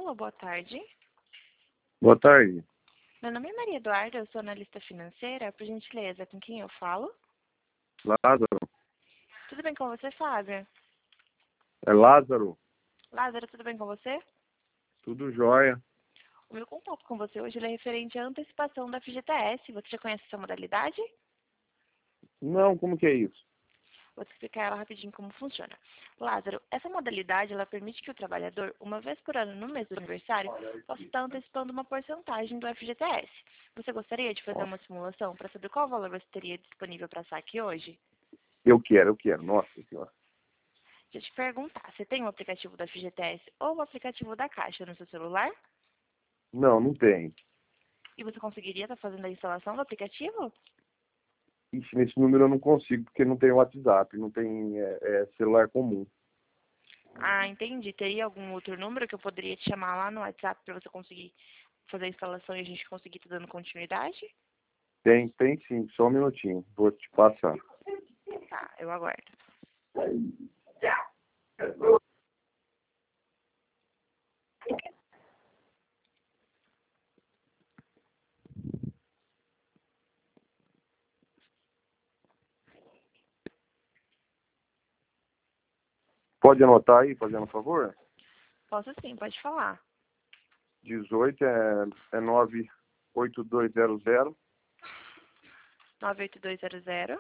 Alô, boa tarde. Boa tarde. Meu nome é Maria Eduarda, eu sou analista financeira. Por gentileza, com quem eu falo? Lázaro. Tudo bem com você, Fábio? É Lázaro? Lázaro, tudo bem com você? Tudo jóia. O meu contato com você hoje ele é referente à antecipação da FGTS. Você já conhece essa modalidade? Não, como que é isso? Vou te explicar ela rapidinho como funciona. Lázaro, essa modalidade ela permite que o trabalhador, uma vez por ano no mês do aniversário, possa estar antecipando uma porcentagem do FGTS. Você gostaria de fazer uma simulação para saber qual valor você teria disponível para saque hoje? Eu quero. Nossa senhora. Deixa eu te perguntar, você tem um aplicativo da FGTS ou o aplicativo da Caixa no seu celular? Não, não tem. E você conseguiria estar fazendo a instalação do aplicativo? Ixi, nesse número eu não consigo, porque não tem WhatsApp, não tem celular comum. Ah, entendi. Teria algum outro número que eu poderia te chamar lá no WhatsApp para você conseguir fazer a instalação e a gente conseguir estar dando continuidade? Tem sim, só um minutinho. Vou te passar. Tá, eu aguardo. Pode anotar aí, fazendo um favor? Posso sim, pode falar. 18 é 98200 98200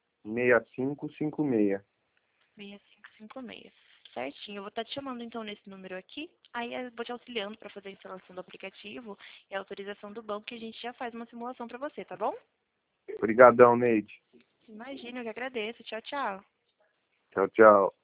6556. 6556. Certinho. Eu vou estar te chamando então nesse número aqui. Aí eu vou te auxiliando para fazer a instalação do aplicativo e a autorização do banco que a gente já faz uma simulação para você, tá bom? Obrigadão, Neide. Imagina, eu que agradeço. Tchau, tchau. Tchau, tchau.